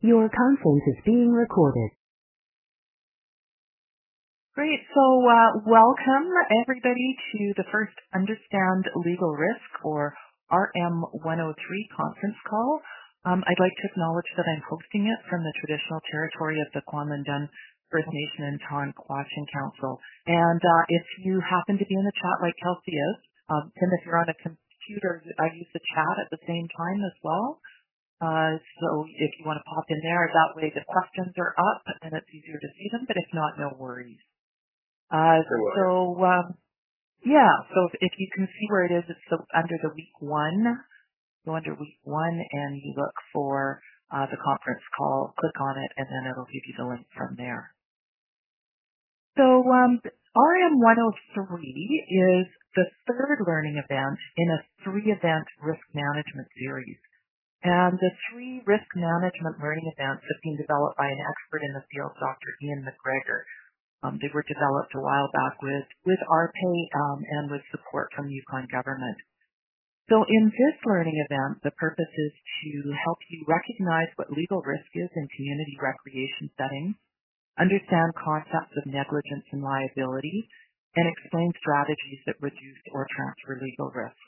Your conference is being recorded. Great. So welcome everybody to the first Understand Legal Risk or RM103 conference call. I'd like to acknowledge that I'm hosting it from the traditional territory of the Kwanlundun First Nation and Tonquachin Council. And if you happen to be in the chat like Kelsey is, Tim, if you're on a computer, I use the chat at the same time as well. So if you want to pop in there, that way the questions are up and it's easier to see them, but if not, no worries. So if you can see where it is, it's under the week one. Go under week one and you look for the conference call, click on it, and then it'll give you the link from there. So RM103 is the third learning event in a 3-event risk management series. And the 3 risk management learning events have been developed by an expert in the field, Dr. Ian McGregor. They were developed a while back with RPAY and with support from Yukon government. So in this learning event, the purpose is to help you recognize what legal risk is in community recreation settings, understand concepts of negligence and liability, and explain strategies that reduce or transfer legal risks.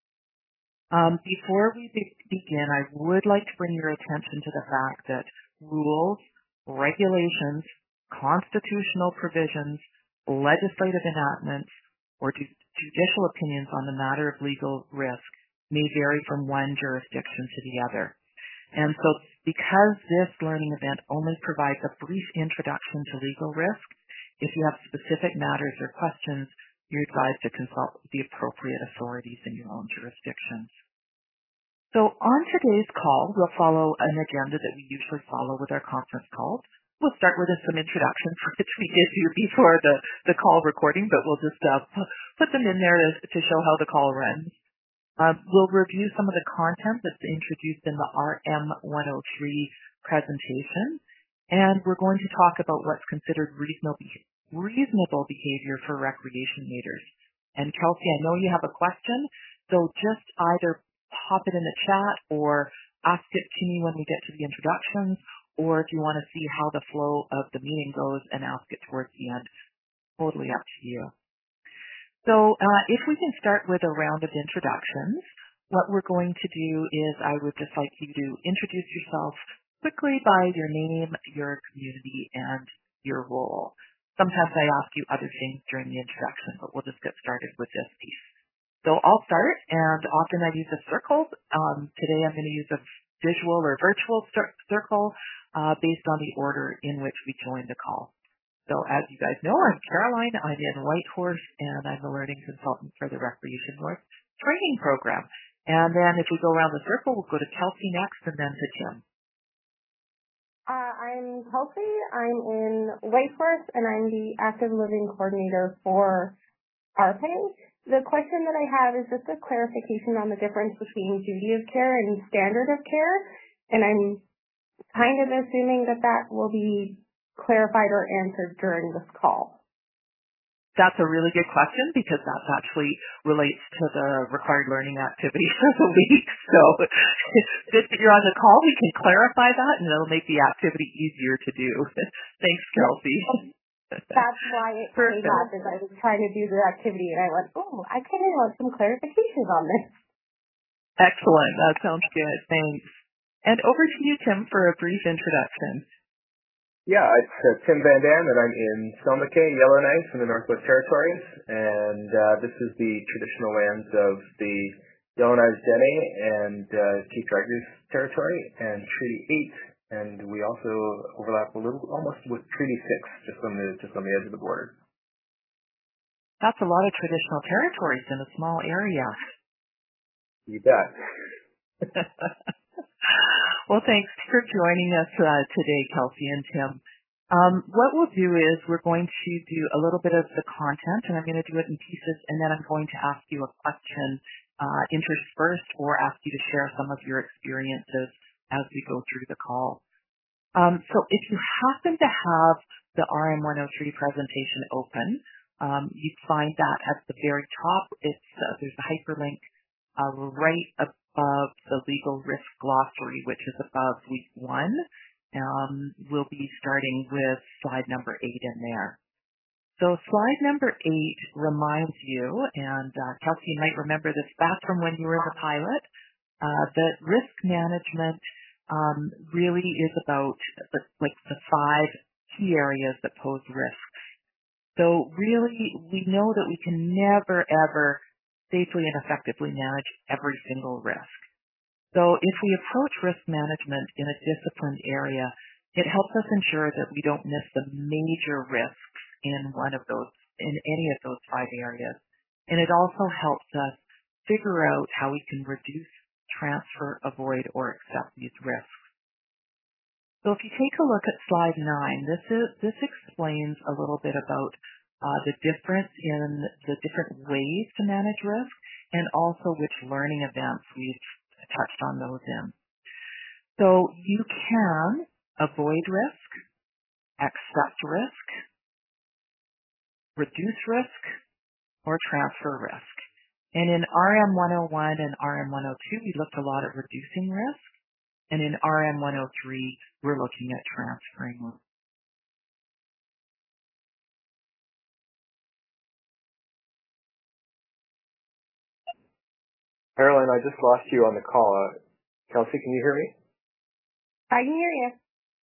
Before we begin, I would like to bring your attention to the fact that rules, regulations, constitutional provisions, legislative enactments, or judicial opinions on the matter of legal risk may vary from one jurisdiction to the other. And so because this learning event only provides a brief introduction to legal risk, if you have specific matters or questions, you're advised to consult with the appropriate authorities in your own jurisdictions. So on today's call, we'll follow an agenda that we usually follow with our conference calls. We'll start with some introductions, which we did do before the call recording, but we'll just put them in there to show how the call runs. We'll review some of the content that's introduced in the RM103 presentation, and we're going to talk about what's considered reasonable behavior for recreation leaders. And Kelsey, I know you have a question, so just either pop it in the chat or ask it to me when we get to the introductions, or if you want to see how the flow of the meeting goes and ask it towards the end, totally up to you. So if we can start with a round of introductions, what we're going to do is I would just like you to introduce yourself quickly by your name, your community, and your role. Sometimes I ask you other things during the introduction, but we'll just get started with this piece. So I'll start, and often I use a circle. Today I'm going to use a visual or virtual circle based on the order in which we joined the call. So as you guys know, I'm Caroline. I'm in Whitehorse, and I'm the learning consultant for the Recreation North training program. And then if we go around the circle, we'll go to Kelsey next, and then to Tim. I'm Kelsey. I'm in Whitehorse, and I'm the active living coordinator for RPAY. The question that I have is just a clarification on the difference between duty of care and standard of care, and I'm kind of assuming that that will be clarified or answered during this call. That's a really good question because that actually relates to the required learning activity for the week. So if you're on the call, we can clarify that and it'll make the activity easier to do. Thanks, Kelsey. That's why it came up, is I was trying to do the activity and I went, I kind of want some clarifications on this. Excellent. That sounds good. Thanks. And over to you, Tim, for a brief introduction. Yeah, it's Tim Van Dam, and I'm in Selmakay, Yellowknife in the Northwest Territories, and this is the traditional lands of the Yellowknife Dene and Chief Dragoons Territory and Treaty 8. And we also overlap a little, almost with Treaty 6, just on the edge of the border. That's a lot of traditional territories in a small area. You bet. Well, thanks for joining us today, Kelsey and Tim. What we'll do is we're going to do a little bit of the content, and I'm going to do it in pieces, and then I'm going to ask you a question interspersed or ask you to share some of your experiences as we go through the call. So if you happen to have the RM103 presentation open, you'd find that at the very top, there's a hyperlink right above the legal risk glossary, which is above week 1. we'll be starting with slide number 8 in there. So slide number 8 reminds you, and Kelsey, you might remember this back from when you were the pilot, that risk management really is about the 5 key areas that pose risks. So really, we know that we can never, ever safely and effectively manage every single risk. So if we approach risk management in a disciplined area, it helps us ensure that we don't miss the major risks in any of those 5 areas. And it also helps us figure out how we can reduce, transfer, avoid, or accept these risks. So if you take a look at slide 9, this explains a little bit about the difference in the different ways to manage risk and also which learning events we've touched on those in. So you can avoid risk, accept risk, reduce risk, or transfer risk. And in RM 101 and RM 102, we looked a lot at reducing risk. And in RM 103, we're looking at transferring risk. Caroline, I just lost you on the call. Kelsey, can you hear me? I can hear you.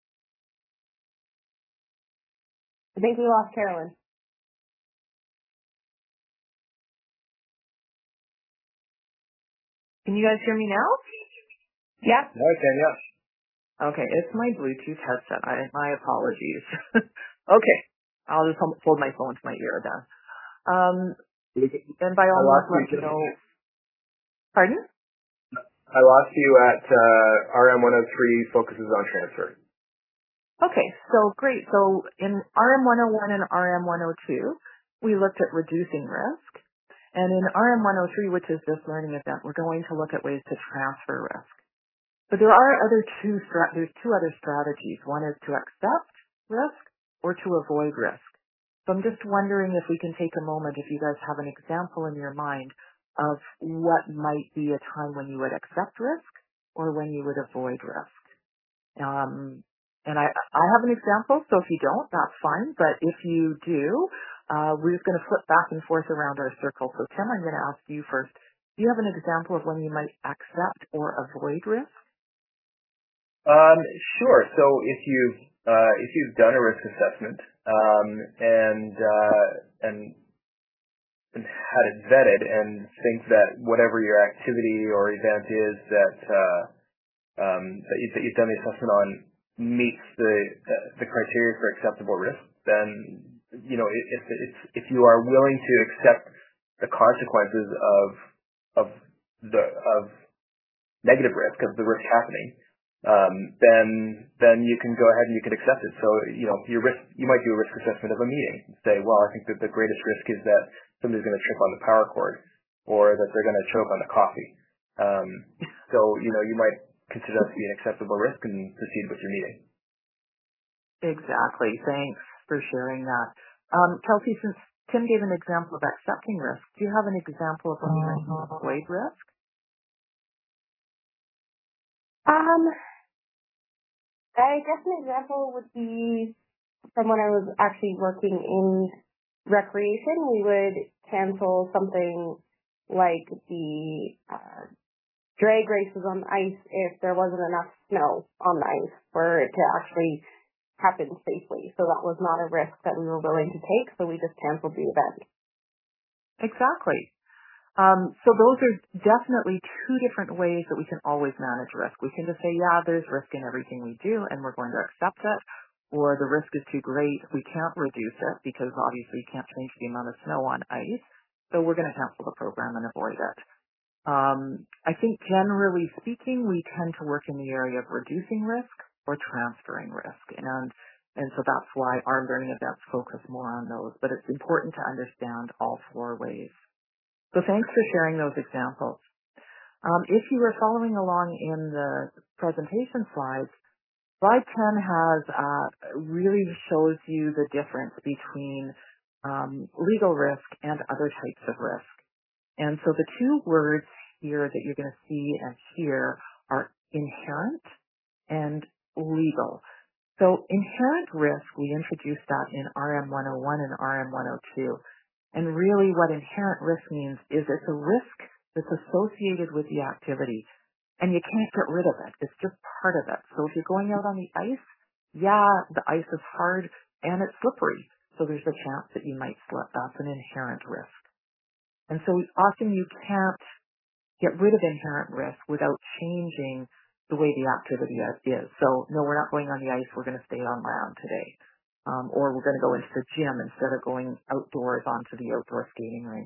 I think we lost Carolyn. Can you guys hear me now? Yeah. No, I can, yeah. Okay, it's my Bluetooth headset. My apologies. Okay, I'll just hold my phone to my ear then. And by all means, let me know. Pardon? I lost you at RM 103 focuses on transfer. Okay, so great. So in RM 101 and RM 102, we looked at reducing risk. And in RM 103, which is this learning event, we're going to look at ways to transfer risk. But there are there's 2 other strategies. One is to accept risk or to avoid risk. So I'm just wondering if we can take a moment, if you guys have an example in your mind of what might be a time when you would accept risk or when you would avoid risk. And I have an example, so if you don't, that's fine. But if you do, we're just going to flip back and forth around our circle. So Tim, I'm going to ask you first. Do you have an example of when you might accept or avoid risk? Sure. So if you've done a risk assessment and had it vetted and think that whatever your activity or event is that you've done the assessment on meets the criteria for acceptable risk, then if you are willing to accept the consequences of negative risk, of the risk happening, then you can go ahead and you can accept it. So, you might do a risk assessment of a meeting and say, well, I think that the greatest risk is that somebody's going to trip on the power cord or that they're going to choke on the coffee. So, you might consider that to be an acceptable risk and proceed with your meeting. Exactly. Thanks for sharing that. Kelsey, since Tim gave an example of accepting risk, do you have an example of when you might avoid risk? I guess an example would be from when I was actually working in recreation. We would cancel something like the drag races on ice if there wasn't enough snow on the ice for it to actually happen safely. So that was not a risk that we were willing to take, so we just canceled the event. Exactly. So those are definitely 2 different ways that we can always manage risk. We can just say, yeah, there's risk in everything we do, and we're going to accept it. Or the risk is too great, we can't reduce it because obviously you can't change the amount of snow on ice. So we're going to cancel the program and avoid it. I think generally speaking, we tend to work in the area of reducing risk or transferring risk. And so that's why our learning events focus more on those. But it's important to understand all 4 ways. So thanks for sharing those examples. If you were following along in the presentation slides, slide 10 really shows you the difference between legal risk and other types of risk. And so the 2 words here that you're going to see and hear are inherent and legal. So inherent risk, we introduced that in RM 101 and RM 102. And really what inherent risk means is it's a risk that's associated with the activity. And you can't get rid of it. It's just part of it. So if you're going out on the ice, yeah, the ice is hard and it's slippery. So there's a chance that you might slip. That's an inherent risk. And so often you can't get rid of inherent risk without changing the way the activity is. So no, we're not going on the ice. We're going to stay on land today. Or we're going to go into the gym instead of going outdoors onto the outdoor skating rink.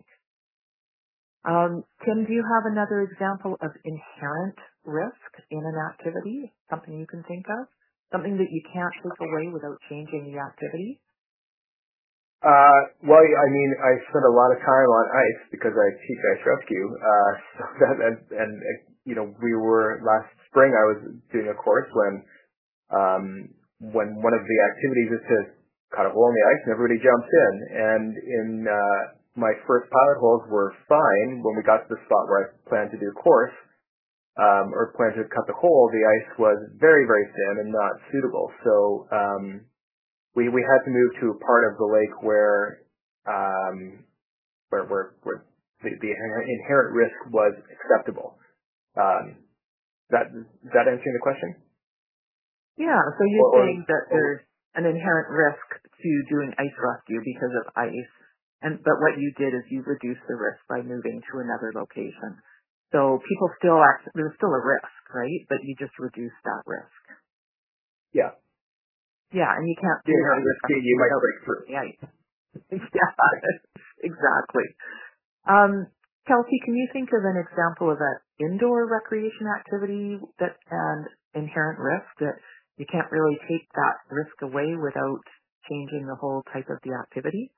Tim, do you have another example of inherent risk in an activity? Something you can think of? Something that you can't take away without changing the activity? Well, I mean, I spend a lot of time on ice because I teach ice rescue. So we were last spring. I was doing a course when one of the activities is to cut a hole in the ice and everybody jumps in. And in my first pilot holes were fine when we got to the spot where I planned to do a course or planned to cut the hole. The ice was very, very thin and not suitable. So we had to move to a part of the lake where the inherent risk was acceptable. That answering the question? Yeah, so you're saying that there's an inherent risk to doing ice rescue because of ice, but what you did is you reduced the risk by moving to another location. So there's still a risk, right? But you just reduced that risk. Yeah. Yeah, and you can't do that. You might break through. Yeah, exactly. Kelsey, can you think of an example of an indoor recreation activity and inherent risk that you can't really take that risk away without changing the whole type of the activity?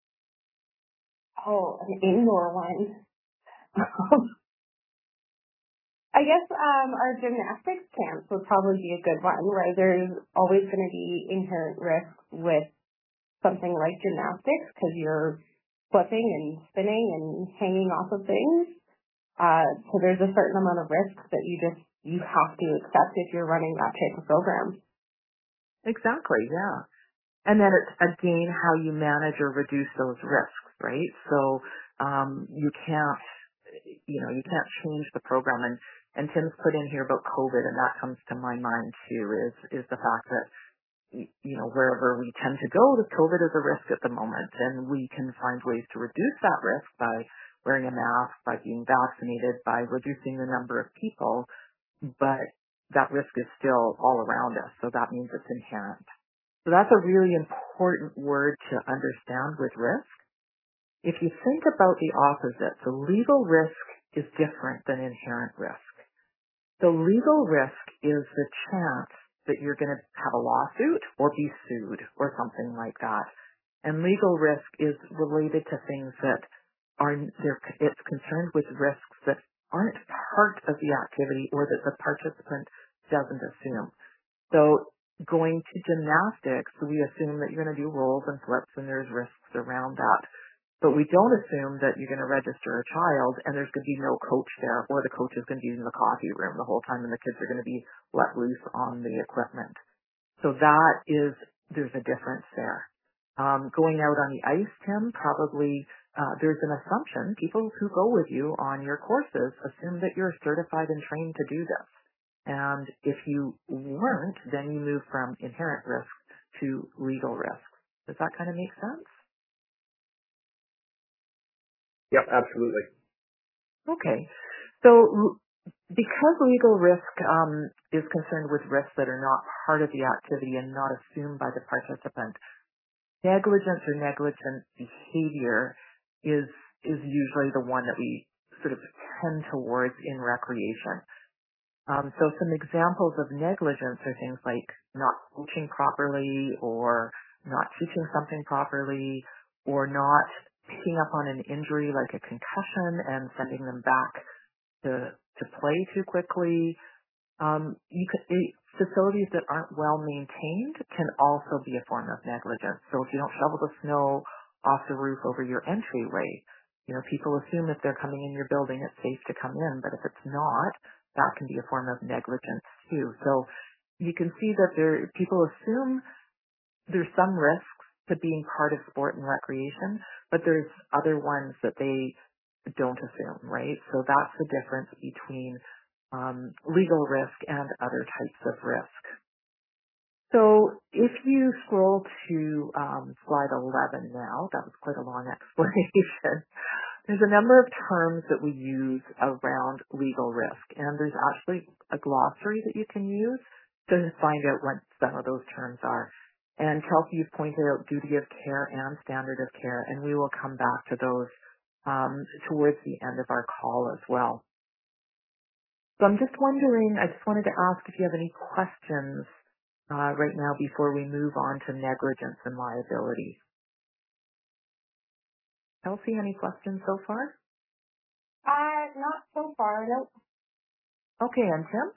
Oh, an indoor one. I guess our gymnastics camps would probably be a good one, where there's always going to be inherent risk with something like gymnastics because you're flipping and spinning and hanging off of things. So there's a certain amount of risk that you have to accept if you're running that type of program. Exactly, yeah. And then it's, again, how you manage or reduce those risks, right? So you can't change the program. And Tim's put in here about COVID, and that comes to my mind too, is the fact that, wherever we tend to go, the COVID is a risk at the moment, and we can find ways to reduce that risk by wearing a mask, by being vaccinated, by reducing the number of people, but that risk is still all around us, so that means it's inherent. So that's a really important word to understand with risk. If you think about the opposite, so legal risk is different than inherent risk. So legal risk is the chance that you're going to have a lawsuit or be sued or something like that. And legal risk is related to things that it's concerned with risks that aren't part of the activity or that the participant doesn't assume. So going to gymnastics, we assume that you're going to do rolls and flips and there's risks around that. But we don't assume that you're going to register a child and there's going to be no coach there, or the coach is going to be in the coffee room the whole time and the kids are going to be let loose on the equipment. So there's a difference there. Going out on the ice, Tim, probably there's an assumption. People who go with you on your courses assume that you're certified and trained to do this. And if you weren't, then you move from inherent risk to legal risk. Does that kind of make sense? Yep, absolutely. Okay. So because legal risk is concerned with risks that are not part of the activity and not assumed by the participant, negligence or negligent behavior is usually the one that we sort of tend towards in recreation. So some examples of negligence are things like not coaching properly or not teaching something properly or not picking up on an injury like a concussion and sending them back to play too quickly. Facilities that aren't well maintained can also be a form of negligence. So if you don't shovel the snow off the roof over your entryway, people assume if they're coming in your building, it's safe to come in, but if it's not, that can be a form of negligence too. So you can see that people assume there's some risks to being part of sport and recreation, but there's other ones that they don't assume, right? So that's the difference between legal risk and other types of risk. So if you scroll to slide 11 now, that was quite a long explanation. There's a number of terms that we use around legal risk, and there's actually a glossary that you can use to find out what some of those terms are. And Kelsey, you've pointed out duty of care and standard of care, and we will come back to those towards the end of our call as well. So I'm just wondering, I just wanted to ask if you have any questions right now before we move on to negligence and liability. Kelsey, any questions so far? Not so far, no. Okay, and Tim?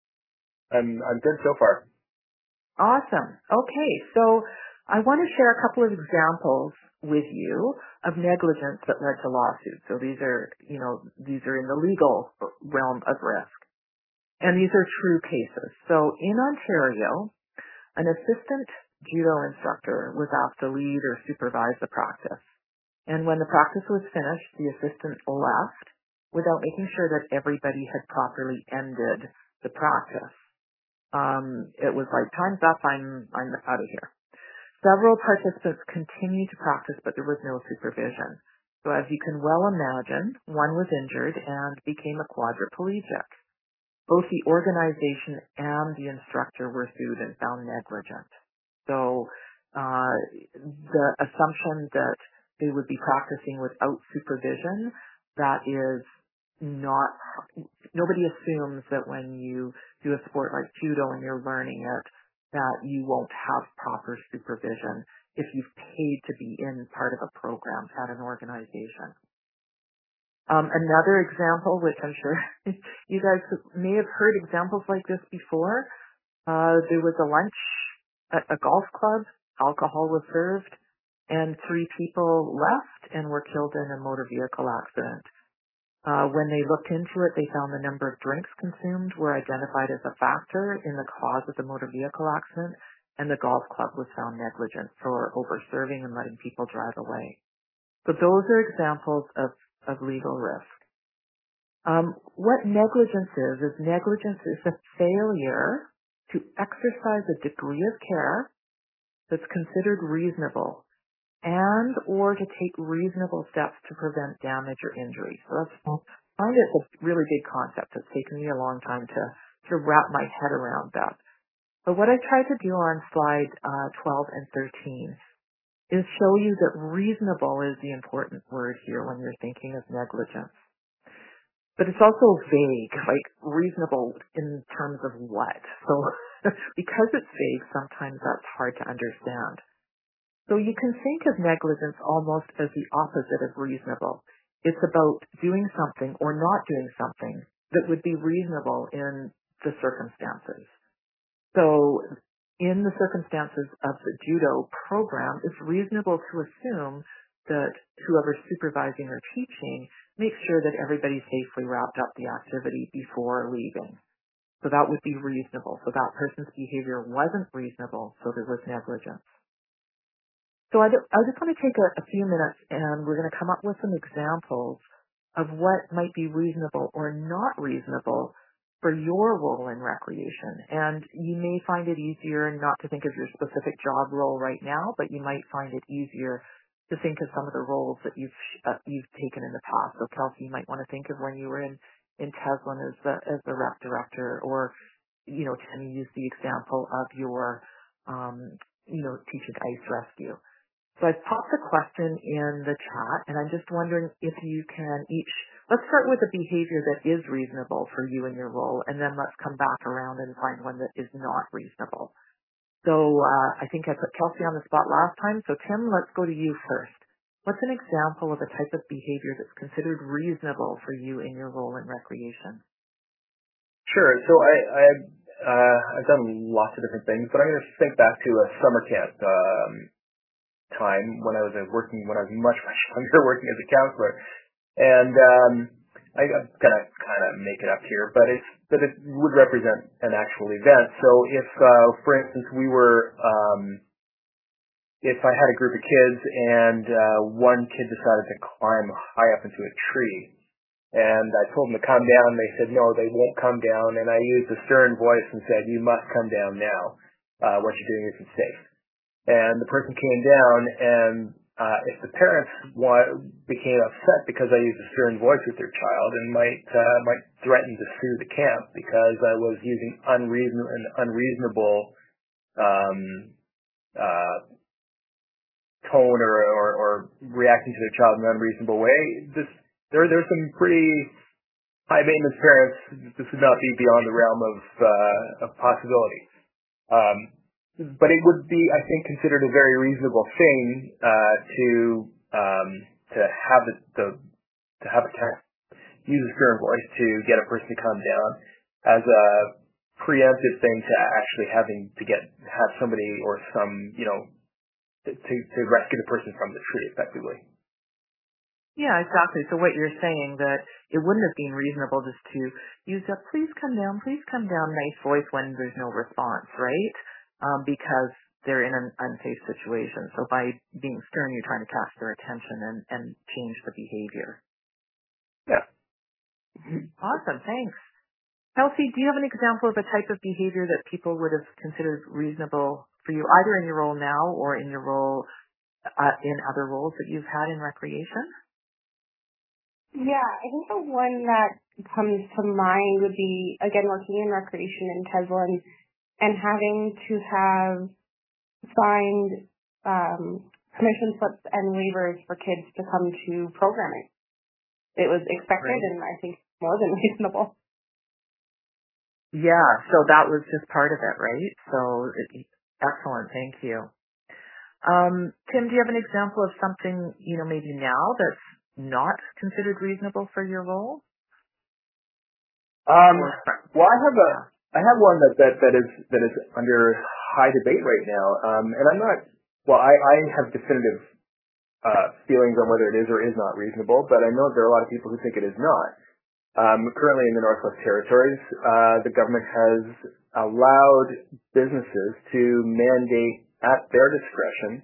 I'm good so far. Awesome. Okay, so I want to share a couple of examples with you of negligence that led to lawsuits. So these are in the legal realm of risk. And these are true cases. So in Ontario, an assistant judo instructor was asked to lead or supervise the practice. And when the practice was finished, the assistant left without making sure that everybody had properly ended the practice. It was like, time's up, I'm out of here. Several participants continued to practice, but there was no supervision. So as you can well imagine, one was injured and became a quadriplegic. Both the organization and the instructor were sued and found negligent. So the assumption that they would be practicing without supervision, that is not, nobody assumes that when you do a sport like judo and you're learning it, that you won't have proper supervision if you've paid to be in part of a program at an organization. Another example, which I'm sure you guys may have heard examples like this before, there was a lunch at a golf club, alcohol was served, and 3 people left and were killed in a motor vehicle accident. When they looked into it, they found the number of drinks consumed were identified as a factor in the cause of the motor vehicle accident, and the golf club was found negligent for over-serving and letting people drive away. So those are examples of legal risk. What negligence is negligence is a failure to exercise a degree of care that's considered reasonable and or to take reasonable steps to prevent damage or injury. So I find it's a really big concept. It's taken me a long time to wrap my head around that. But what I tried to do on slide 12 and 13 is show you that reasonable is the important word here when you're thinking of negligence. But it's also vague, like reasonable in terms of what? So because it's vague, sometimes that's hard to understand. So you can think of negligence almost as the opposite of reasonable. It's about doing something or not doing something that would be reasonable in the circumstances. So in the circumstances of the judo program, it's reasonable to assume that whoever's supervising or teaching makes sure that everybody safely wrapped up the activity before leaving. So that would be reasonable. So that person's behavior wasn't reasonable, so there was negligence. So I just want to take a few minutes and we're going to come up with some examples of what might be reasonable or not reasonable for your role in recreation. And you may find it easier not to think of your specific job role right now, but you might find it easier to think of some of the roles that you've taken in the past. So Kelsey, you might want to think of when you were in Teslin as the rep director, or, Tim, you used the example of your, teaching ice rescue. So I've popped a question in the chat, and I'm just wondering if you can let's start with a behavior that is reasonable for you in your role, and then let's come back around and find one that is not reasonable. So I think I put Kelsey on the spot last time, so Tim, let's go to you first. What's an example of a type of behavior that's considered reasonable for you in your role in recreation? Sure. So I've done lots of different things, but I'm going to think back to a summer camp time when I was much younger, working as a counselor, and I'm gonna kind of make it up here, but it's that it would represent an actual event. So if, for instance, if I had a group of kids and one kid decided to climb high up into a tree, and I told them to come down, they said, no, they won't come down, and I used a stern voice and said, you must come down now. What you're doing isn't safe. And the person came down, and if the parents became upset because I used a stern voice with their child and might threaten to sue the camp because I was using unreasonable tone or reacting to their child in an unreasonable way, there's some pretty high maintenance parents. This would not be beyond the realm of possibility. But it would be, I think, considered a very reasonable thing to have a parent use a stern voice to get a person to come down as a preemptive thing to actually having to have somebody or some, to rescue the person from the tree effectively. Yeah, exactly. So what you're saying that it wouldn't have been reasonable just to use a please come down, nice voice when there's no response, right? Because they're in an unsafe situation. So by being stern, you're trying to catch their attention and change the behavior. Yeah. Awesome, thanks. Kelsey, do you have an example of a type of behavior that people would have considered reasonable for you, either in your role now or in your role in other roles that you've had in recreation? Yeah, I think the one that comes to mind would be, again, working in recreation in Tesla and having to have signed permission slips and waivers for kids to come to programming. It was expected, right, and I think more than reasonable. Yeah, so that was just part of it, right? So, excellent, thank you. Tim, do you have an example of something, maybe now that's not considered reasonable for your role? Well, I have one that is under high debate right now, and I'm not. Well, I have definitive feelings on whether it is or is not reasonable, but I know there are a lot of people who think it is not. Currently in the Northwest Territories, the government has allowed businesses to mandate at their discretion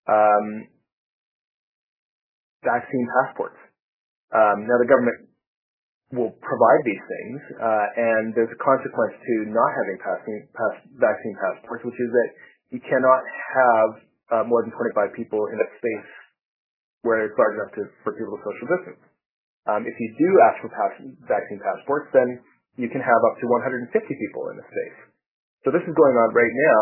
vaccine passports. Now the government will provide these things, and there's a consequence to not having vaccine passports, which is that you cannot have more than 25 people in a space where it's large enough for people to social distance. If you do ask for vaccine passports, then you can have up to 150 people in the space. So this is going on right now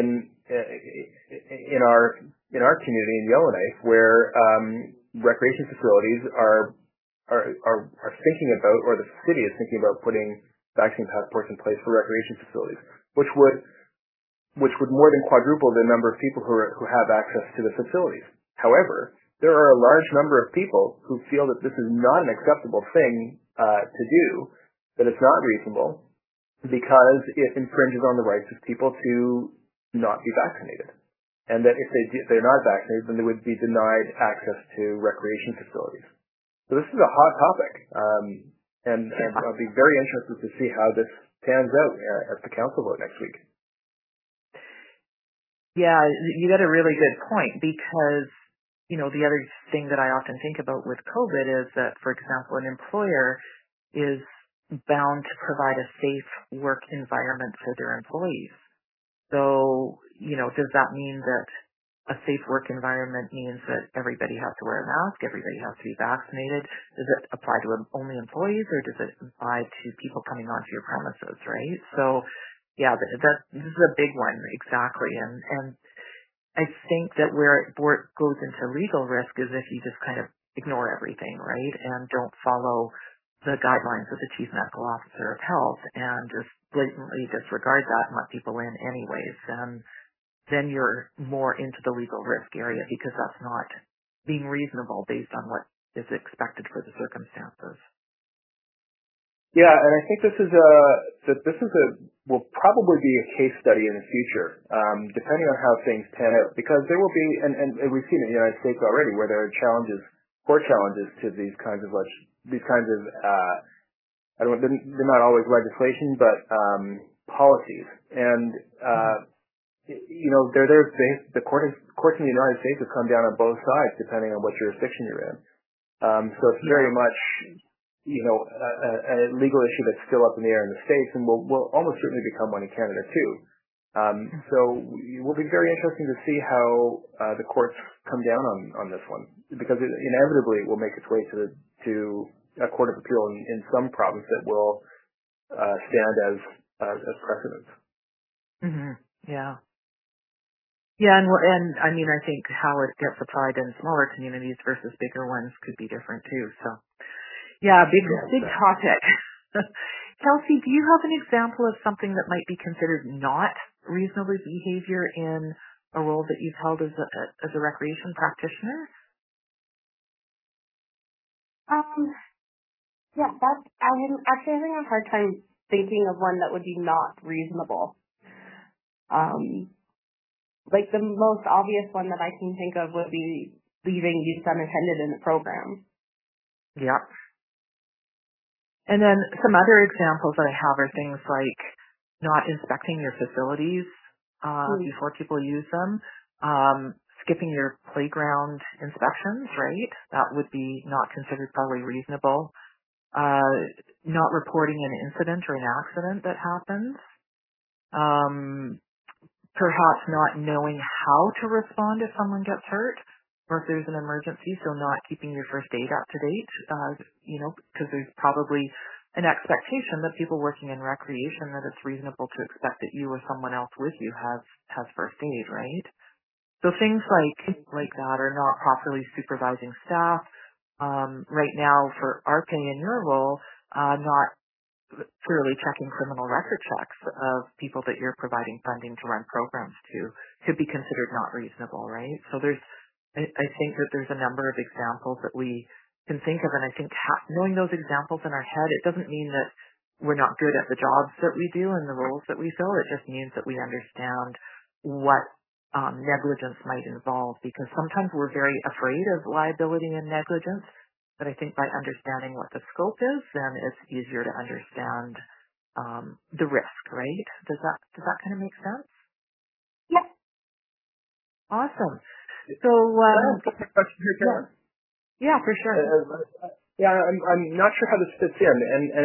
in our community in Yellowknife, where recreation facilities are thinking about, or the city is thinking about, putting vaccine passports in place for recreation facilities, which would more than quadruple the number of people who have access to the facilities. However, there are a large number of people who feel that this is not an acceptable thing to do, that it's not reasonable, because it infringes on the rights of people to not be vaccinated. And that if they're not vaccinated, then they would be denied access to recreation facilities. So this is a hot topic, and I'll be very interested to see how this pans out at the council vote next week. Yeah, you got a really good point, because the other thing that I often think about with COVID is that, for example, an employer is bound to provide a safe work environment for their employees. So, does that mean that a safe work environment means that everybody has to wear a mask, everybody has to be vaccinated? Does it apply to only employees, or does it apply to people coming onto your premises, right? So, yeah, this is a big one, exactly. And I think that where it goes into legal risk is if you just kind of ignore everything, right, and don't follow the guidelines of the Chief Medical Officer of Health and just blatantly disregard that and let people in anyways. And then you're more into the legal risk area, because that's not being reasonable based on what is expected for the circumstances. Yeah, and I think this will probably be a case study in the future, depending on how things pan out, because there will be, and we've seen it in the United States already, where there are court challenges to these kinds of they're not always legislation, but policies. And the courts in the United States have come down on both sides depending on what jurisdiction you're in. So it's very much a legal issue that's still up in the air in the States, and will almost certainly become one in Canada too. So it will be very interesting to see how the courts come down on this one, because it inevitably will make its way to a court of appeal in some province that will stand as precedent. Mm-hmm. Yeah. Yeah, and I mean, I think how it gets applied in smaller communities versus bigger ones could be different too. So, yeah, big topic. Kelsey, do you have an example of something that might be considered not reasonable behavior in a role that you've held as a recreation practitioner? Yeah, I'm actually having a hard time thinking of one that would be not reasonable. Like the most obvious one that I can think of would be leaving youth unattended in the program. Yeah. And then some other examples that I have are things like not inspecting your facilities before people use them, skipping your playground inspections, right? That would be not considered probably reasonable. Not reporting an incident or an accident that happens. Perhaps not knowing how to respond if someone gets hurt or if there's an emergency, so not keeping your first aid up to date, because there's probably an expectation that people working in recreation that it's reasonable to expect that you or someone else with you has first aid, right? So things like that are not properly supervising staff. Right now for RPA in your role, not clearly checking criminal record checks of people that you're providing funding to run programs to could be considered not reasonable, right? So I think that there's a number of examples that we can think of, and I think knowing those examples in our head, it doesn't mean that we're not good at the jobs that we do and the roles that we fill. It just means that we understand what negligence might involve, because sometimes we're very afraid of liability and negligence. But I think by understanding what the scope is, then it's easier to understand the risk, right? Does that kind of make sense? Yeah. Awesome. So, question here, Karen? Yeah, for sure. I'm not sure how this fits in,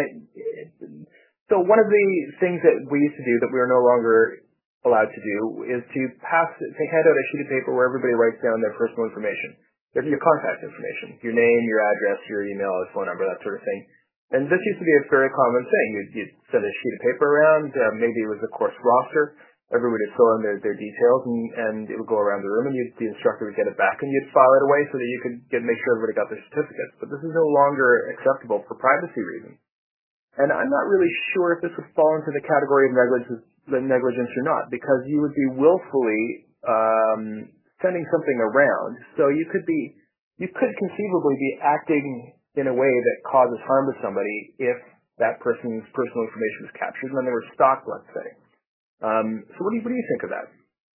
so one of the things that we used to do that we are no longer allowed to do is to hand out a sheet of paper where everybody writes down their personal information. Your contact information, your name, your address, your email, your phone number, that sort of thing. And this used to be a very common thing. You'd send a sheet of paper around, maybe it was a course roster, everybody would fill in their details, and it would go around the room, and the instructor would get it back, and you'd file it away so that you could make sure everybody got their certificates. But this is no longer acceptable for privacy reasons. And I'm not really sure if this would fall into the category of negligence or not, because you would be willfully sending something around, so you could conceivably be acting in a way that causes harm to somebody if that person's personal information was captured and then they were stalked, let's say. So what do you think of that?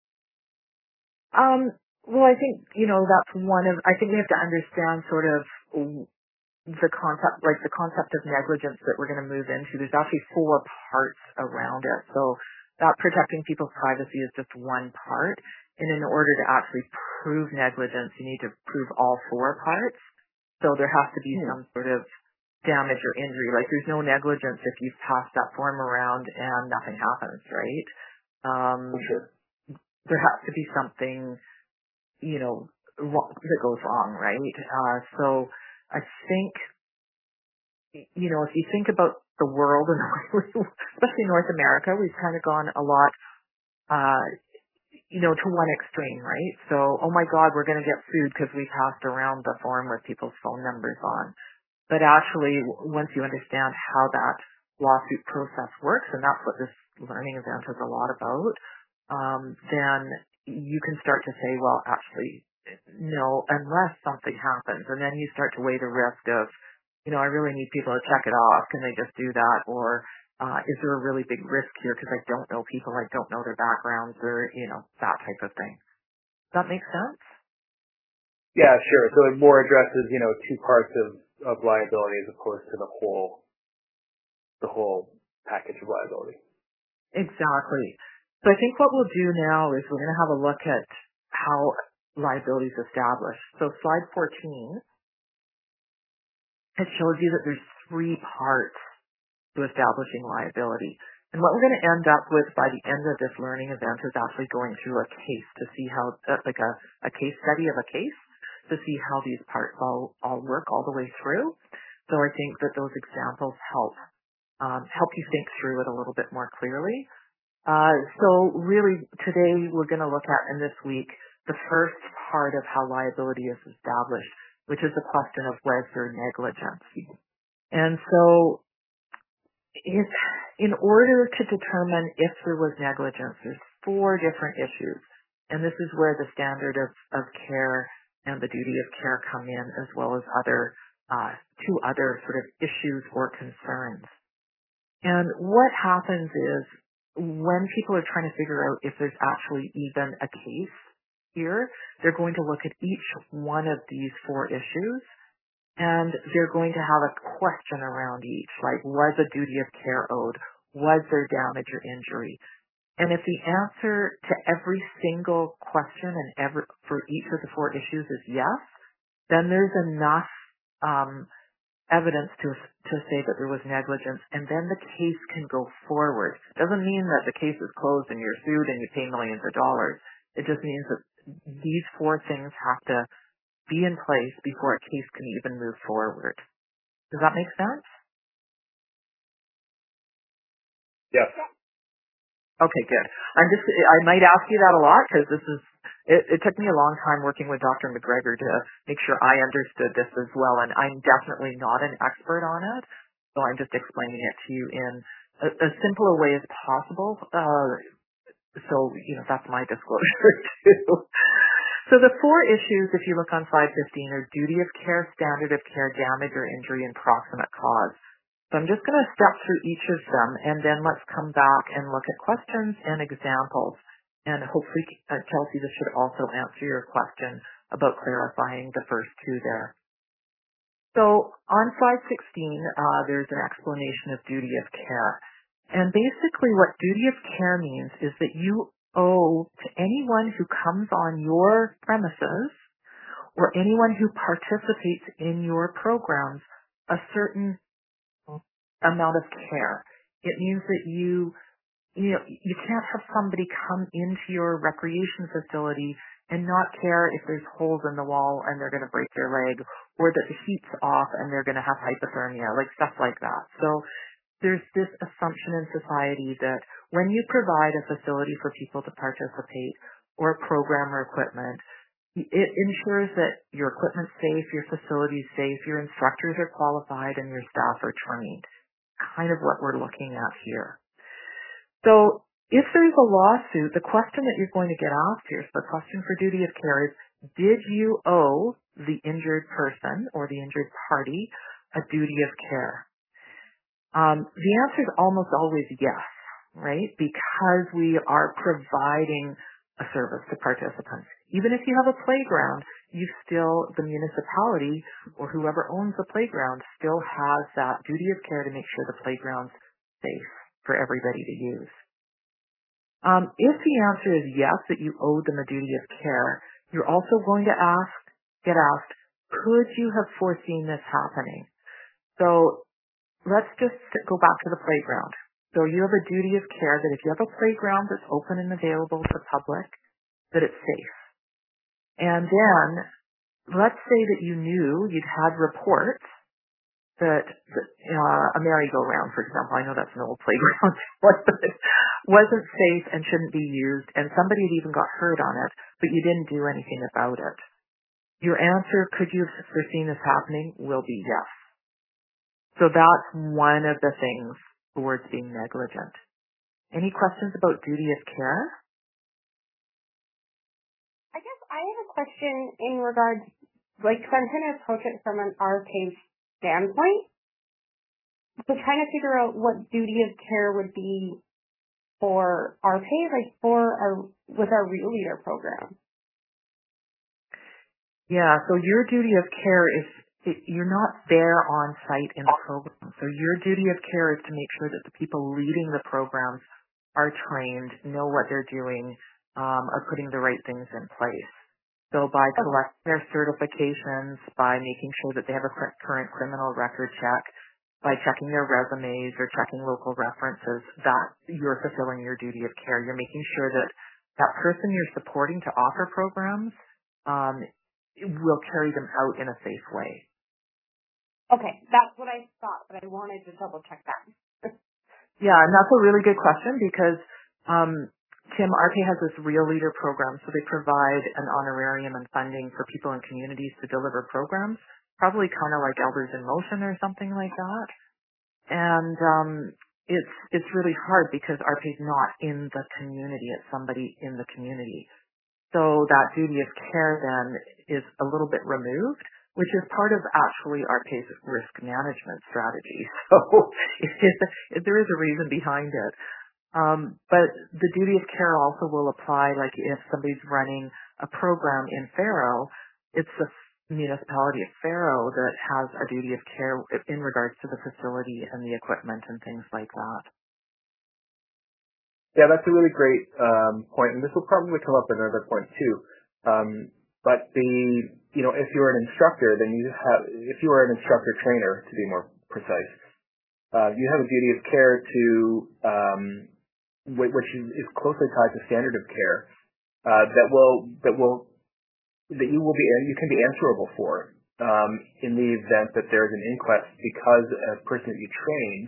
Well, I think that's I think we have to understand sort of the concept of negligence that we're going to move into. There's actually 4 parts around it. So that protecting people's privacy is just one part. And in order to actually prove negligence, you need to prove all 4 parts. So there has to be some sort of damage or injury. Like there's no negligence if you've passed that form around and nothing happens, right? Sure. There has to be something, that goes wrong, right? So I think, if you think about the world, and especially North America, we've kind of gone a lot, to one extreme, right? So, oh my God, we're going to get sued because we passed around the form with people's phone numbers on. But actually, once you understand how that lawsuit process works, and that's what this learning event is a lot about, then you can start to say, well, actually, no, unless something happens. And then you start to weigh the risk of, I really need people to check it off. Can they just do that? Or is there a really big risk here because I don't know people, I don't know their backgrounds, or, that type of thing. Does that make sense? Yeah, sure. So it more addresses, 2 parts of liability as opposed to the whole the whole package of liability. Exactly. So I think what we'll do now is we're going to have a look at how liability is established. So slide 14, it shows you that there's 3 parts to establishing liability. And what we're going to end up with by the end of this learning event is actually going through a case to see how, like a case study of a case, to see how these parts all work all the way through. So I think that those examples help you think through it a little bit more clearly. So really today we're going to look at, in this week, the first part of how liability is established, which is the question of was there negligence. And so in order to determine if there was negligence, there's 4 different issues. And this is where the standard of care and the duty of care come in, as well as 2 other sort of issues or concerns. And what happens is when people are trying to figure out if there's actually even a case here, they're going to look at each one of these 4 issues, and they're going to have a question around each, like was a duty of care owed? Was there damage or injury? And if the answer to every single question and for each of the 4 issues is yes, then there's enough evidence to say that there was negligence, and then the case can go forward. Doesn't mean that the case is closed and you're sued and you pay millions of dollars. It just means that these 4 things have to be in place before a case can even move forward. Does that make sense? Yes. Okay, good. I might ask you that a lot because it took me a long time working with Dr. McGregor to make sure I understood this as well, and I'm definitely not an expert on it, so I'm just explaining it to you in as simple a way as possible. So, that's my disclosure too. So the 4 issues, if you look on slide 15, are duty of care, standard of care, damage or injury, and proximate cause. So I'm just going to step through each of them, and then let's come back and look at questions and examples. And hopefully, Chelsea, this should also answer your question about clarifying the first 2 there. So on slide 16, there's an explanation of duty of care. And basically what duty of care means is that you owe to anyone who comes on your premises or anyone who participates in your programs a certain amount of care. It means that you can't have somebody come into your recreation facility and not care if there's holes in the wall and they're going to break their leg, or that the heat's off and they're going to have hypothermia, like stuff like that. So there's this assumption in society that when you provide a facility for people to participate or program or equipment, it ensures that your equipment's safe, your facility's safe, your instructors are qualified, and your staff are trained. Kind of what we're looking at here. So if there's a lawsuit, the question that you're going to get asked here, so the question for duty of care is, did you owe the injured person or the injured party a duty of care? The answer is almost always yes, right? Because we are providing a service to participants. Even if you have a playground, the municipality or whoever owns the playground still has that duty of care to make sure the playground's safe for everybody to use. If the answer is yes, that you owe them a duty of care, you're also going to get asked, could you have foreseen this happening? So let's just go back to the playground. So you have a duty of care that if you have a playground that's open and available to the public, that it's safe. And then let's say that you knew you'd had reports that a merry-go-round, for example, I know that's an old playground, but wasn't safe and shouldn't be used, and somebody had even got hurt on it, but you didn't do anything about it. Your answer, could you have foreseen this happening, will be yes. So that's one of the things towards being negligent. Any questions about duty of care? I guess I have a question in regards, I'm trying to approach it from an RPAY standpoint. So trying to figure out what duty of care would be for RPAY, with our Real Leader program. Yeah, so your duty of care you're not there on site in the program. So your duty of care is to make sure that the people leading the programs are trained, know what they're doing, are putting the right things in place. So by collecting their certifications, by making sure that they have a current criminal record check, by checking their resumes or checking local references, that you're fulfilling your duty of care. You're making sure that that person you're supporting to offer programs will carry them out in a safe way. Okay, that's what I thought, but I wanted to double check that. Yeah, and that's a really good question because Tim, RPA has this Real Leader program, so they provide an honorarium and funding for people in communities to deliver programs, probably kind of like Elders in Motion or something like that. And it's really hard because RPA is not in the community; it's somebody in the community. So that duty of care then is a little bit removed, which is part of actually RPA's risk management strategy. So there is a reason behind it. But the duty of care also will apply, like if somebody's running a program in Faro, it's the municipality of Faro that has a duty of care in regards to the facility and the equipment and things like that. Yeah, that's a really great point, and this will probably come up in another point too. But if you're an instructor, then if you are an instructor trainer, to be more precise, you have a duty of care to which is closely tied to standard of care that you can be answerable for in the event that there's an inquest because a person that you trained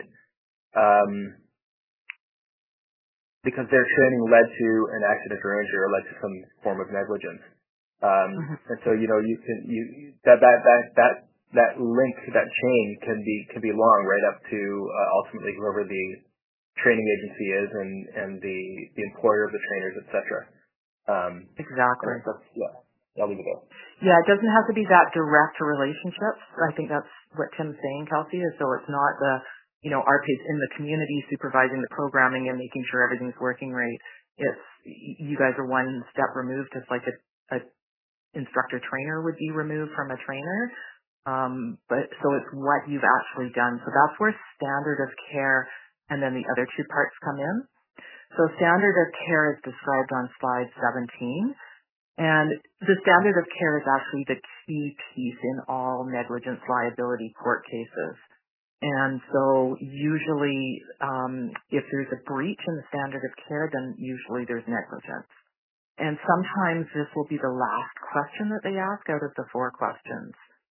because their training led to an accident or injury or led to some form of negligence. And so you can that link, that chain can be long right up to ultimately whoever the training agency is and the employer of the trainers, etc. Exactly. I'll leave it there. Yeah, it doesn't have to be that direct relationship. I think that's what Tim's saying, Kelsey, is so it's not the, RPA's in the community supervising the programming and making sure everything's working right. It's, you guys are one step removed, just like a instructor trainer would be removed from a trainer. But so it's what you've actually done. So that's where standard of care and then the other two parts come in. So standard of care is described on slide 17. And the standard of care is actually the key piece in all negligence liability court cases. And so usually if there's a breach in the standard of care, then usually there's negligence. And sometimes this will be the last question that they ask out of the 4 questions.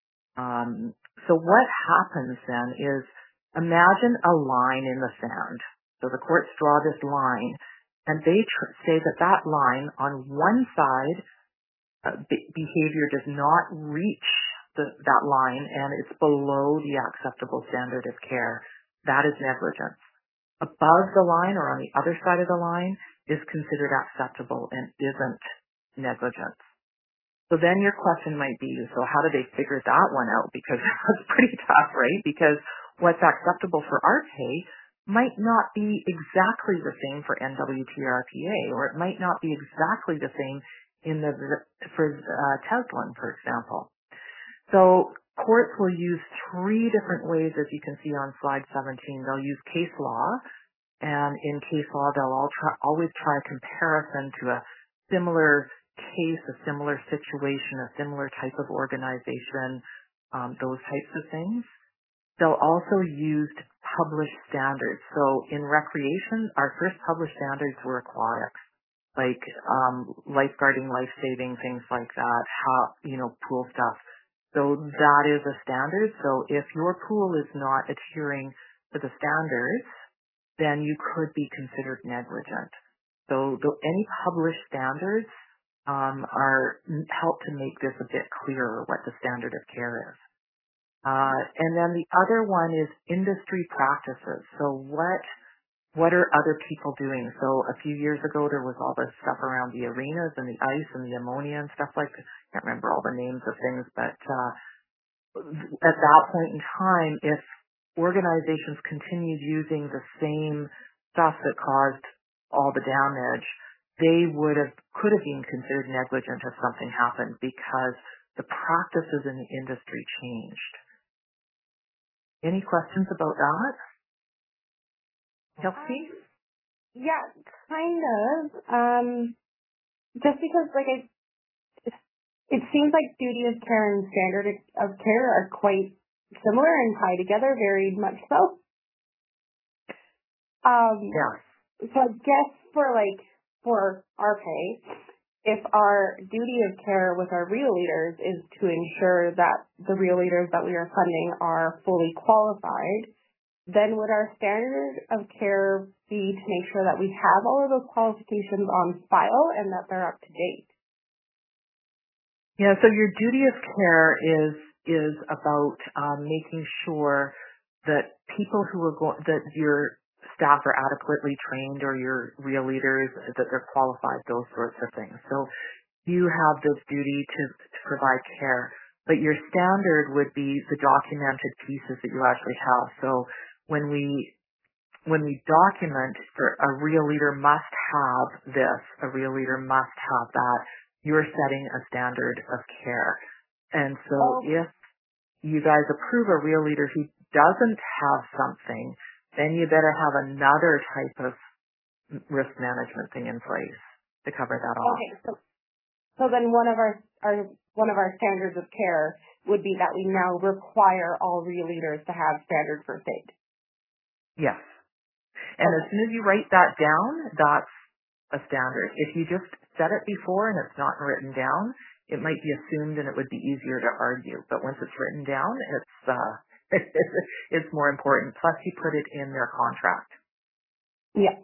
So what happens then is, imagine a line in the sand. So the courts draw this line, and they say that line on one side, behavior does not reach that line, and it's below the acceptable standard of care. That is negligence. Above the line or on the other side of the line is considered acceptable and isn't negligence. So then your question might be, so how do they figure that one out? Because that's pretty tough, right? Because what's acceptable for RPA might not be exactly the same for NWTRPA, or it might not be exactly the same for Teslin, for example. So courts will use 3 different ways, as you can see on slide 17. They'll use case law, and in case law, they'll always try a comparison to a similar case, a similar situation, a similar type of organization, those types of things. They'll also use published standards. So in recreation, our first published standards were aquatics, like lifeguarding, life-saving, things like that, pool stuff. So that is a standard. So if your pool is not adhering to the standards, then you could be considered negligent. So any published standards help to make this a bit clearer what the standard of care is. And then the other one is industry practices. So what are other people doing? So a few years ago, there was all this stuff around the arenas and the ice and the ammonia and stuff like that. I can't remember all the names of things, but at that point in time, if organizations continued using the same stuff that caused all the damage, they could have been considered negligent if something happened, because the practices in the industry changed. Any questions about that? Kelsey? Yeah, kind of. Just because, like, it seems like duty of care and standard of care are quite similar and tied together, very much so. Yeah. So I guess for our pay, if our duty of care with our real leaders is to ensure that the real leaders that we are funding are fully qualified, then would our standard of care be to make sure that we have all of those qualifications on file and that they're up to date? Yeah, so your duty of care is about making sure that people who are that your staff are adequately trained, or your real leaders, that they're qualified, those sorts of things. So you have this duty to provide care, but your standard would be the documented pieces that you actually have. So when we document, for a real leader must have this, a real leader must have that, you're setting a standard of care. And so if you guys approve a real leader who doesn't have something, then you better have another type of risk management thing in place to cover that off. Okay, so then one of our standards of care would be that we now require all real leaders to have standard first aid. Yes. And as soon as you write that down, that's a standard. If you just said it before and it's not written down, it might be assumed and it would be easier to argue. But once it's written down, it's more important. Plus, you put it in their contract. Yeah.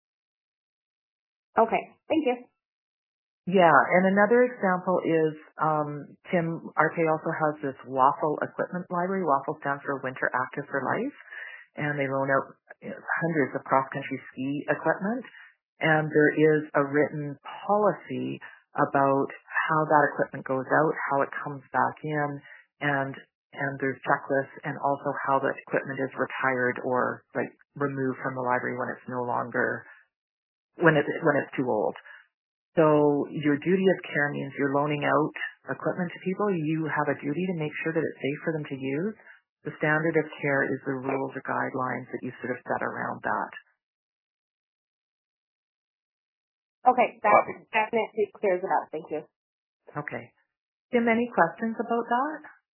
Okay. Thank you. Yeah, and another example is, Tim, RK also has this WAFL equipment library. WAFL stands for Winter Active for Life, and they loan out hundreds of cross-country ski equipment. And there is a written policy about how that equipment goes out, how it comes back in, and there's checklists, and also how the equipment is retired or like removed from the library when it's no longer, when it's too old. So your duty of care means you're loaning out equipment to people. You have a duty to make sure that it's safe for them to use. The standard of care is the rules or guidelines that you sort of set around that. Okay, that definitely clears it up. Thank you. Okay. Tim, any questions about that?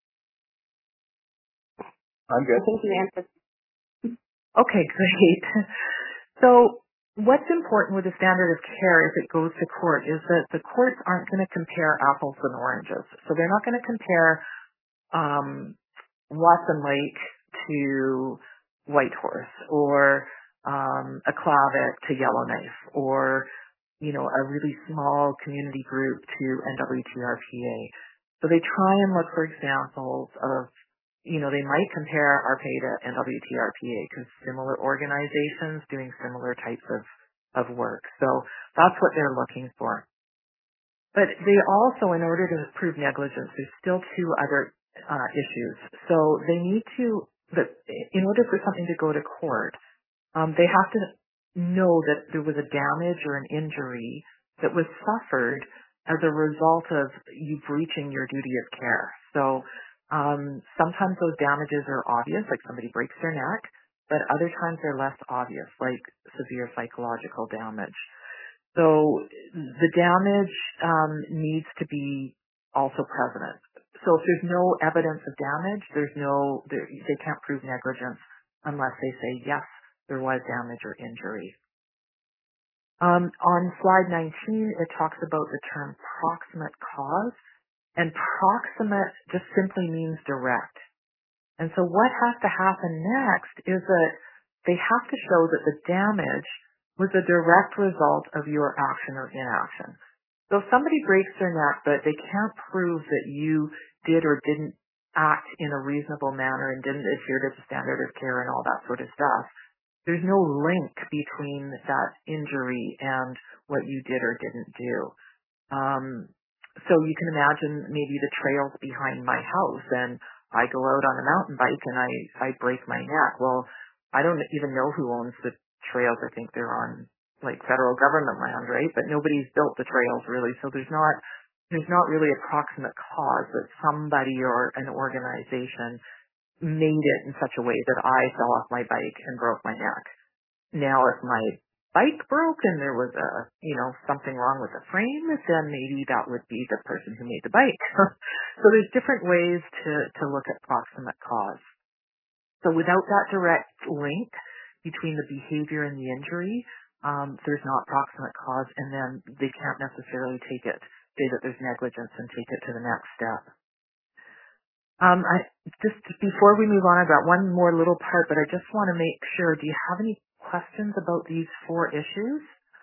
I'm good. I think you answered. Okay, great. So what's important with the standard of care if it goes to court is that the courts aren't going to compare apples and oranges. So they're not going to compare Watson Lake to Whitehorse, or a Clavic to Yellowknife, or a really small community group to NWTRPA. So they try and look for examples of, they might compare RPA to NWTRPA because similar organizations doing similar types of work. So that's what they're looking for. But they also, in order to prove negligence, there's still two other issues. So they need to, in order for something to go to court, they have to know that there was a damage or an injury that was suffered as a result of you breaching your duty of care. So sometimes those damages are obvious, like somebody breaks their neck, but other times they're less obvious, like severe psychological damage. So the damage needs to be also present. So if there's no evidence of damage, they can't prove negligence unless they say, yes, there was damage or injury. On slide 19, it talks about the term proximate cause, and proximate just simply means direct. And so what has to happen next is that they have to show that the damage was a direct result of your action or inaction. So if somebody breaks their neck, but they can't prove that you did or didn't act in a reasonable manner and didn't adhere to the standard of care and all that sort of stuff, there's no link between that injury and what you did or didn't do. So you can imagine maybe the trails behind my house, and I go out on a mountain bike and I break my neck. Well, I don't even know who owns the trails. I think they're on like federal government land, right? But nobody's built the trails really, so there's not there's not really a proximate cause that somebody or an organization made it in such a way that I fell off my bike and broke my neck. Now, if my bike broke and there was something wrong with the frame, then maybe that would be the person who made the bike. So there's different ways to look at proximate cause. So without that direct link between the behavior and the injury, there's not proximate cause, and then they can't necessarily say that there's negligence and take it to the next step. Just before we move on, I've got one more little part, but I just want to make sure, do you have any questions about these 4 issues?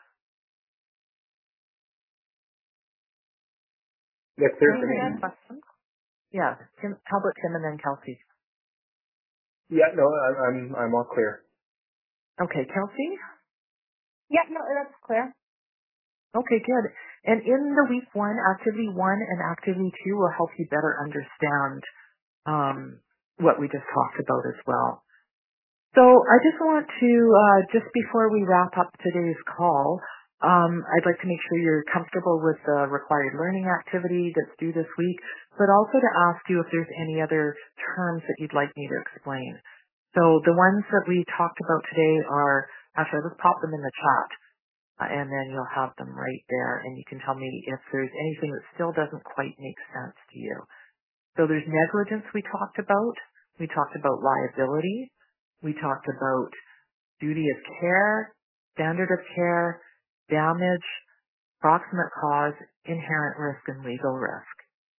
Yes, there's any questions? Yeah, Tim, how about Tim and then Kelsey? Yeah, no, I'm all clear. Okay, Kelsey? Yeah, no, that's clear. Okay, good. And in the week 1, activity 1 and activity 2 will help you better understand what we just talked about as well. So I just want to, just before we wrap up today's call, I'd like to make sure you're comfortable with the required learning activity that's due this week, but also to ask you if there's any other terms that you'd like me to explain. So the ones that we talked about today are, actually, let's pop them in the chat, and then you'll have them right there, and you can tell me if there's anything that still doesn't quite make sense to you. So there's negligence we talked about. We talked about liability. We talked about duty of care, standard of care, damage, proximate cause, inherent risk, and legal risk.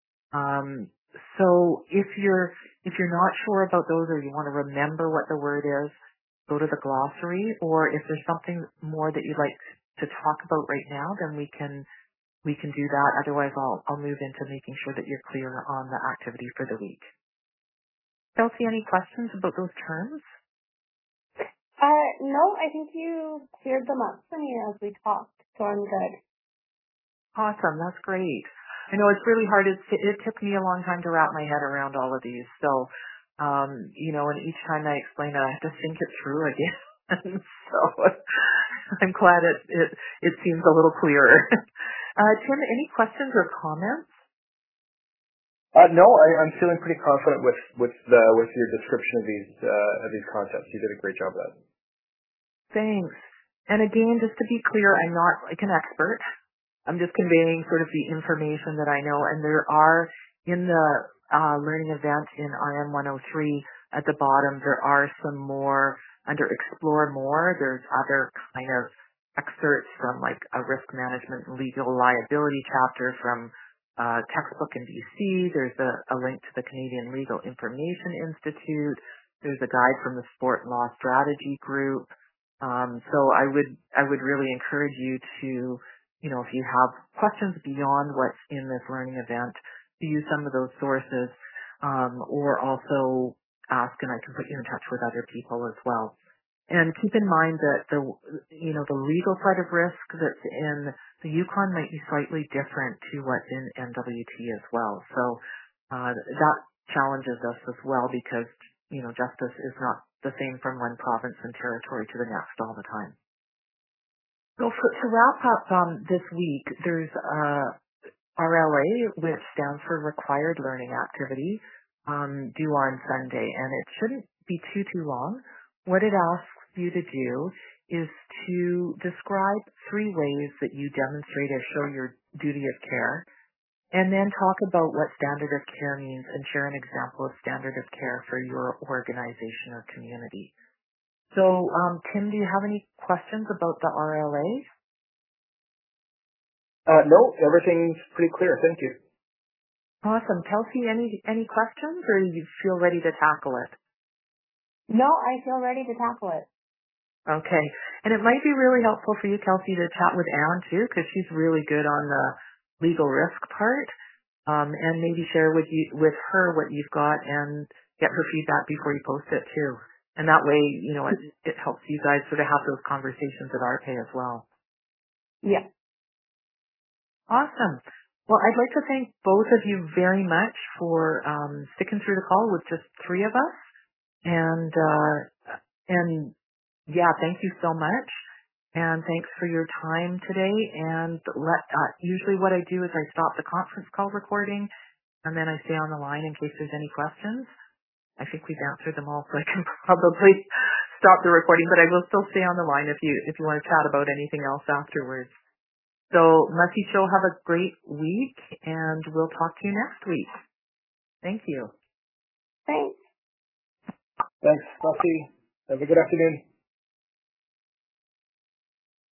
So if you're not sure about those, or you want to remember what the word is, go to the glossary, or if there's something more that you'd like to talk about right now, then we can do that. Otherwise, I'll move into making sure that you're clear on the activity for the week. Kelsey, any questions about those terms? No, I think you cleared them up for me as we talked, so I'm good. Awesome, that's great. I know it's really hard. It took me a long time to wrap my head around all of these. So, and each time I explain it, I have to think it through again. So I'm glad it seems a little clearer. Tim, any questions or comments? No, I'm feeling pretty confident with your description of these concepts. You did a great job of that. Thanks. And again, just to be clear, I'm not like an expert. I'm just conveying sort of the information that I know. And there are, in the learning event in IM 103 at the bottom, there are some more under Explore More. There's other kind of excerpts from like a risk management and legal liability chapter from textbook in BC. There's a link to the Canadian Legal Information Institute. There's a guide from the Sport and Law Strategy Group. So I would really encourage you to, if you have questions beyond what's in this learning event, to use some of those sources, or also ask, and I can put you in touch with other people as well. And keep in mind that the legal side of risk that's in the Yukon might be slightly different to what's in NWT as well. So that challenges us as well, because justice is not the same from one province and territory to the next all the time. So to wrap up this week, there's RLA, which stands for Required Learning Activity, due on Sunday, and it shouldn't be too long. What it asks you to do is to describe 3 ways that you demonstrate or show your duty of care, and then talk about what standard of care means and share an example of standard of care for your organization or community. So, Tim, do you have any questions about the RLA? No, everything's pretty clear. Thank you. Awesome. Kelsey, any questions, or you feel ready to tackle it? No, I feel ready to tackle it. Okay. And it might be really helpful for you, Kelsey, to chat with Anne, too, because she's really good on the legal risk part, and maybe share with her what you've got and get her feedback before you post it, too. And that way, it helps you guys sort of have those conversations at RPay as well. Yeah. Awesome. Well, I'd like to thank both of you very much for sticking through the call with just 3 of us. And yeah, thank you so much. And thanks for your time today. And usually what I do is I stop the conference call recording, and then I stay on the line in case there's any questions. I think we've answered them all, so I can probably stop the recording, but I will still stay on the line if you want to chat about anything else afterwards. So, Messy Show, have a great week, and we'll talk to you next week. Thank you. Thanks. Thanks, Messy. Have a good afternoon.